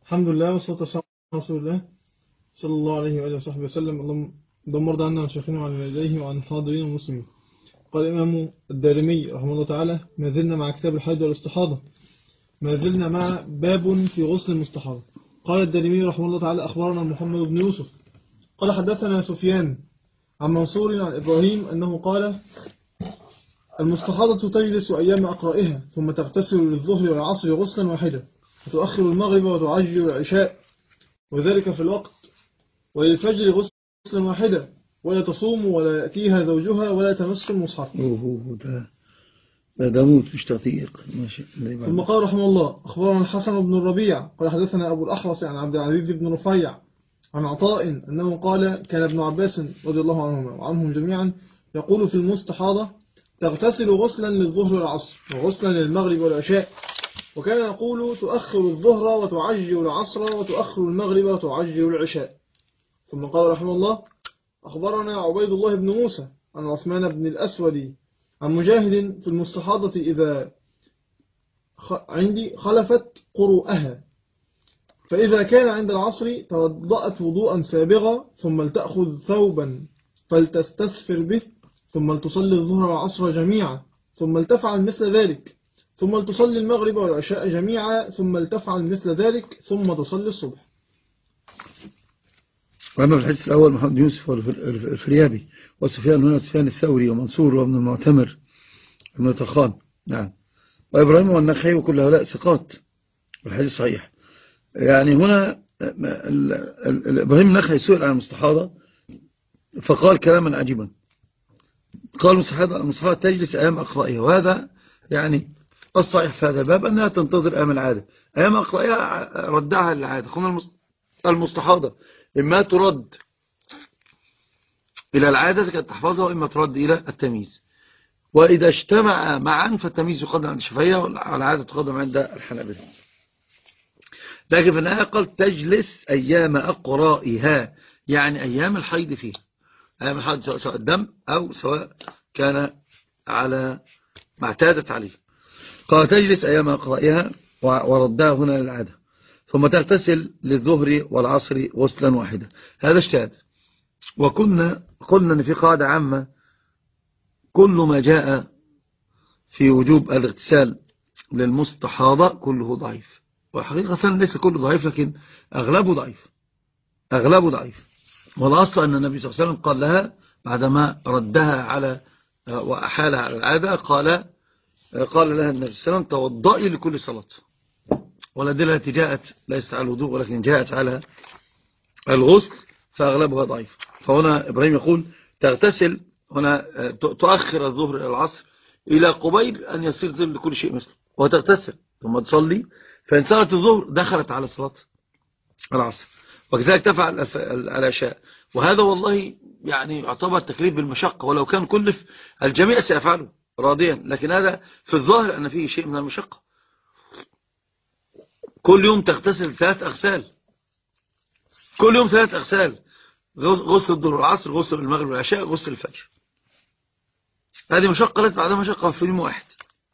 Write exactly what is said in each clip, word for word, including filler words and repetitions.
الحمد لله والصلاة والسلام على رسول الله صلى الله عليه وآله وصحبه وسلم. اللهم اللهم ارض عنا عن شيخنا وعن والديه وعن الحاضرين والمسلمين. قال الإمام الدارمي رحمه الله تعالى: ما زلنا مع كتاب الحيض والاستحاضة، ما زلنا مع باب في غسل المستحاضة. قال الدارمي رحمه الله تعالى: أخبرنا محمد بن يوسف قال حدثنا سفيان عن منصور عن إبراهيم أنه قال: المستحاضة تجلس أيام أقرائها ثم تغتسل للظهر والعصر غسلا واحدا، وتؤخر المغرب وتعجل العشاء، وذلك في الوقت، وللفجر غسلا واحدا، ولا تصوم ولا يأتيها زوجها ولا تمس المصحف. أوه ده ده ده موت مش تطيق. ماشي. ثم قال رحمه الله: أخبرنا الحسن بن الربيع قال حدثنا أبو الأحوص عن عبد العزيز بن رفيع عن عطاء أنه قال: كان ابن عباس رضي الله عنهما وعنهم جميعا يقول في المستحاضة: تغتسل غسلا للظهر والعصر وغسلا للمغرب والعشاء، وكان يقول: تؤخر الظهر وتعجل العصر وتؤخر المغرب وتعجل العشاء. ثم قال رحمه الله: أخبرنا عبيد الله بن موسى عن عثمان بن الأسود عن مجاهد في المستحاضة إذا عندي خلفت قرؤها، فإذا كان عند العصر توضأت وضوءا سابغا، ثم لتأخذ ثوبا فلتستثفر به، ثم لتصلي الظهر والعصر جميعا، ثم لتفعل مثل ذلك، ثم لتصلي المغرب والعشاء جميعا، ثم لتفعل مثل ذلك، ثم تصلي الصبح. وأما في الحديث الأول محمد يوسف الفريابي وسفيان هنا سفيان الثوري ومنصور وابن المعتمر ابن طخان، نعم، وإبراهيم والنخعي وكل هؤلاء ثقات، والحديث صحيح. يعني هنا إبراهيم النخعي سئل عن المستحاضة فقال كلاما عجيبا، قال المستحاضة تجلس أيام أقرائها، وهذا يعني الصحيح في هذا الباب أنها تنتظر أيام العادة. أيام أقرائها ردعها للعادة. قلنا المستحاضة إما ترد إلى العادة كانت تحفظها، وإما ترد إلى التمييز، وإذا اجتمع معا فالتمييز يقدم عند الشافعية والعادة تقدم عند الحنابلة. لكن في النهاية قال تجلس أيام أقرائها، يعني أيام الحيض فيها، أيام الحيض سواء الدم أو سواء كان على ما اعتادت عليه. قال تجلس أيام أقرائها وردها هنا للعادة، ثم تغتسل للظهر والعصر غسلا واحدا. هذا اجتهاد. وكنا قلنا أن في قاعدة عامة: كل ما جاء في وجوب الاغتسال للمستحاضة كله ضعيف. وحقيقة ليس كله ضعيف، لكن أغلبه ضعيف، أغلبه ضعيف. والأصل أن النبي صلى الله عليه وسلم قال لها بعدما ردها على وأحالها على العادة، قال قال لها النبي صلى الله عليه وسلم: توضئي لكل صلاة. والأدلة التي جاءت ليست على الوضوء ولكن جاءت على الغسل فأغلبها ضعيف. فهنا إبراهيم يقول تغتسل هنا، تؤخر الظهر إلى العصر إلى قبيل أن يصير ظل لكل شيء مثله، وتغتسل ثم تصلي، فإن صلت الظهر دخلت على صلاة العصر، وكذلك تفعل العشاء. وهذا والله يعني يعتبر تكليف بالمشقة، ولو كان كلف الجميع سيفعله راضيا، لكن هذا في الظاهر أن فيه شيء من المشقة. كل يوم تغتسل ثلاث أغسال، كل يوم ثلاث أغسال: غسل الظهر والعصر، غسل المغرب والعشاء، غسل الفجر. هذه مشقة ليست بعدها مشقة في يوم واحد.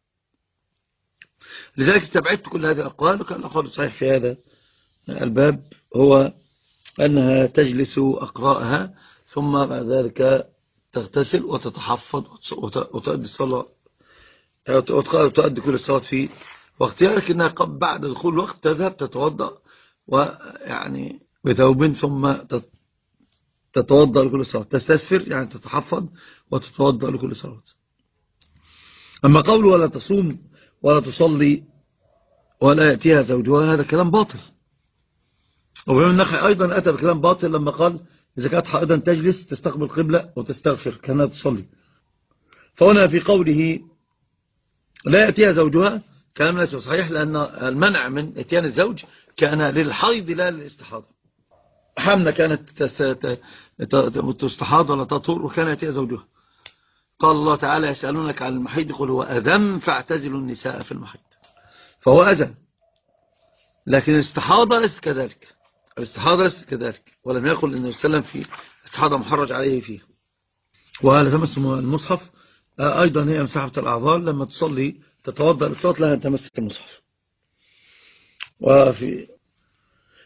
لذلك استبعدت كل هذه الأقوال، وكان الأقوال الصحيح في هذا الباب هو أنها تجلس أقراءها، ثم بعد ذلك تغتسل وتتحفظ وتؤدي الصلاة، وتؤدي كل الصلاة في وقتها، لكنها بعد دخول الوقت تذهب تتوضأ ويعني بثوب، ثم تتوضأ لكل صلاة، تستسفر يعني تتحفظ وتتوضأ لكل صلاة. أما قول ولا تصوم ولا تصلي ولا يأتيها زوجها، هذا كلام باطل. وابن النخعي أيضا أتى بكلام باطل لما قال إذا كانت حائضا تجلس تستقبل قبلة وتستغفر كأنها تصلي. فهنا في قوله لا يأتيها زوجها كلام ليس صحيح، لأن المنع من اتيان الزوج كان للحيض لا للاستحاضة. حمنا كانت تستحاض ولا تطهر وكان يأتيها زوجها. قال الله تعالى: يسألونك عن المحيض قل هو أذى فاعتزلوا النساء في المحيض. فهو أذى، لكن الاستحاضة ليست كذلك، الاستحاضة ليست كذلك، ولم يقل النبي صلى الله عليه وسلم في الاستحاضة محرج عليه فيه. وهذا تمس المصحف أيضا هي مساحة الأعضاء، لما تصلي تتوضأ للصلاة لها أن تمس المصحف. وفي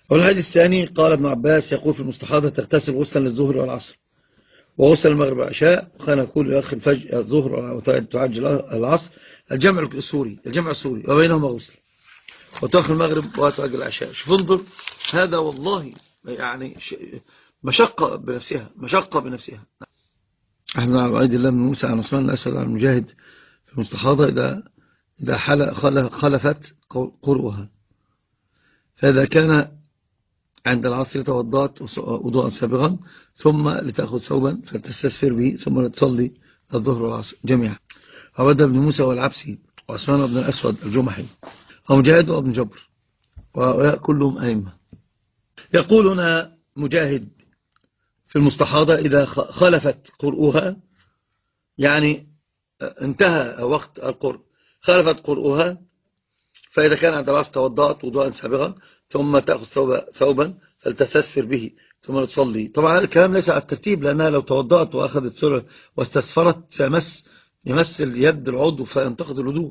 والحديث الثاني قال ابن عباس يقول في المستحاضة تغتسل غسلا للظهر والعصر وغسل المغرب والعشاء، وكان يقول يؤخر الفجر الظهر وتعجل العصر، الجمع السوري الجمع السوري وبينهما غسل، وتأخر المغرب وتعجل العشاء. شوف انظر، هذا والله يعني مشقة بنفسها مشقة بنفسها. أحمد بن عبد الله بن موسى عن عثمان الأسود عن المجاهد في المستحاضة إذا إذا خلفت قرؤها، فإذا كان عند العصر توضأت وضوءا سابغا ثم لتأخذ ثوبا فتستسفر به ثم لتصلي الظهر والعصر جميعا. وبدأ ابن موسى والعبسي وعثمان بن الأسود الجمحي ومجاهد وابن جبر وكلهم أئمة. يقول هنا مجاهد في المستحاضة إذا خلفت قرؤها، يعني انتهى وقت القرء، خلفت قرؤها، فإذا كان عند العصر توضأت وضوءا سابغا ثم تأخذ ثوبا فلتستسفر به ثم تصلي. طبعا هذا الكلام ليس على الترتيب، لأنها لو توضأت وأخذت سرة واستسفرت سيمس يمس اليد العضو فينتقد الوضوء.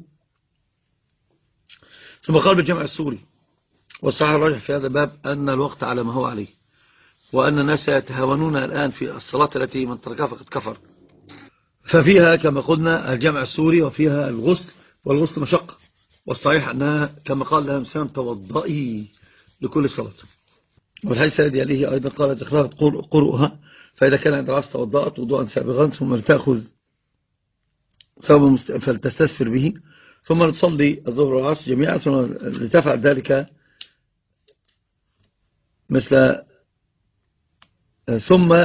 ثم قال بالجمع السوري، والصحيح الراجح في هذا الباب أن الوقت على ما هو عليه، وأن الناس يتهاونون الآن في الصلاة التي من تركها فقد كفر، ففيها كما قلنا الجمع السوري وفيها الغسل، والغسل مشقة، والصحيح أنها كما قال لها مسلم توضئي لكل صلاة. والحديث الذي يليه أيضا قال تخلفت قرؤها، فإذا كان عند العصر توضأت وضوءا سابغا ثم لتأخذ ثوبا فلتستسفر به ثم لتصلي الظهر والعصر جميعا، ثم لتفعل ذلك مثل ثم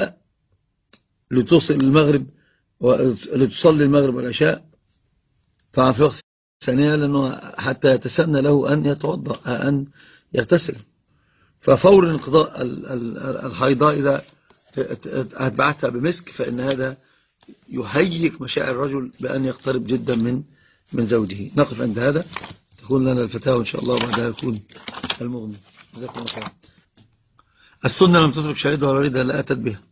لتصل المغرب ولتصلي المغرب والعشاء طبعا في وقت ثانية، لأنه حتى يتسنى له أن يتوضأ أن يغتسل. ففور انقضاء الحيضاء إذا أتبعتها بمسك فإن هذا يهيج مشاعر الرجل بأن يقترب جدا من من زوجه. نقف عند هذا، تكون لنا الفتاوى إن شاء الله وبعدها يكون المغني. جزاكم الله خير. السنة لم تترك شهيدها ولا ريدها لا أتت بها.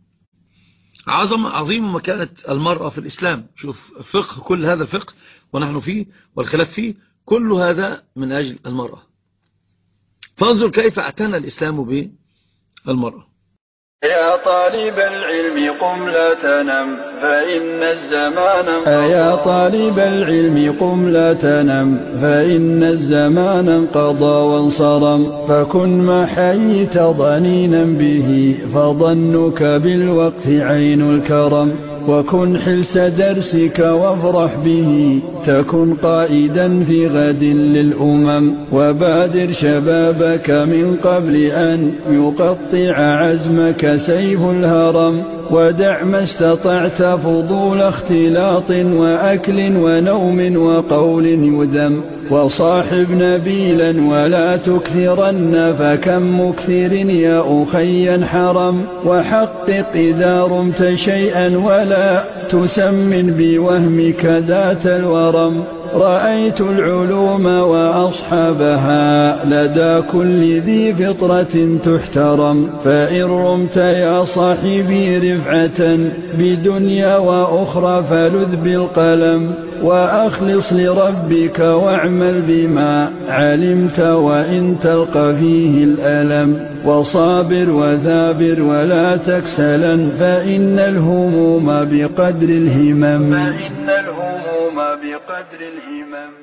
عظم عظيم مكانة المرأة في الإسلام. شوف فقه، كل هذا الفقه ونحن فيه والخلاف فيه، كل هذا من أجل المرأة. فانظر كيف اعتنى الإسلام بالمرأة. يا طالب العلم قم لا تنم فإن الزمان يا طالب العلم قم لا تنم فإن الزمان انقضى وانصرم، فكن ما حييت ضنينا به فظنك بالوقت عين الكرم، وكن حلس درسك وافرح به تكن قائدا في غد للأمم، وبادر شبابك من قبل أن يقطع عزمك سيف الهرم، ودع ما استطعت فضول اختلاط وأكل ونوم وقول يذم، وصاحب نبيلا ولا تكثرن فكم مكثر يا أخي حرم، وحقق إذا رمت شيئا ولا تسمن بوهمك ذات الورم، رأيت العلوم وأصحابها لدى كل ذي فطرة تحترم، فإن رمت يا صاحبي رفعة بدنيا وأخرى فلذ بالقلم، وأخلص لربك واعمل بما علمت وإن تلقى فيه الألم، وصابر وثابر ولا تكسلا فإن الهموم بقدر الهمم.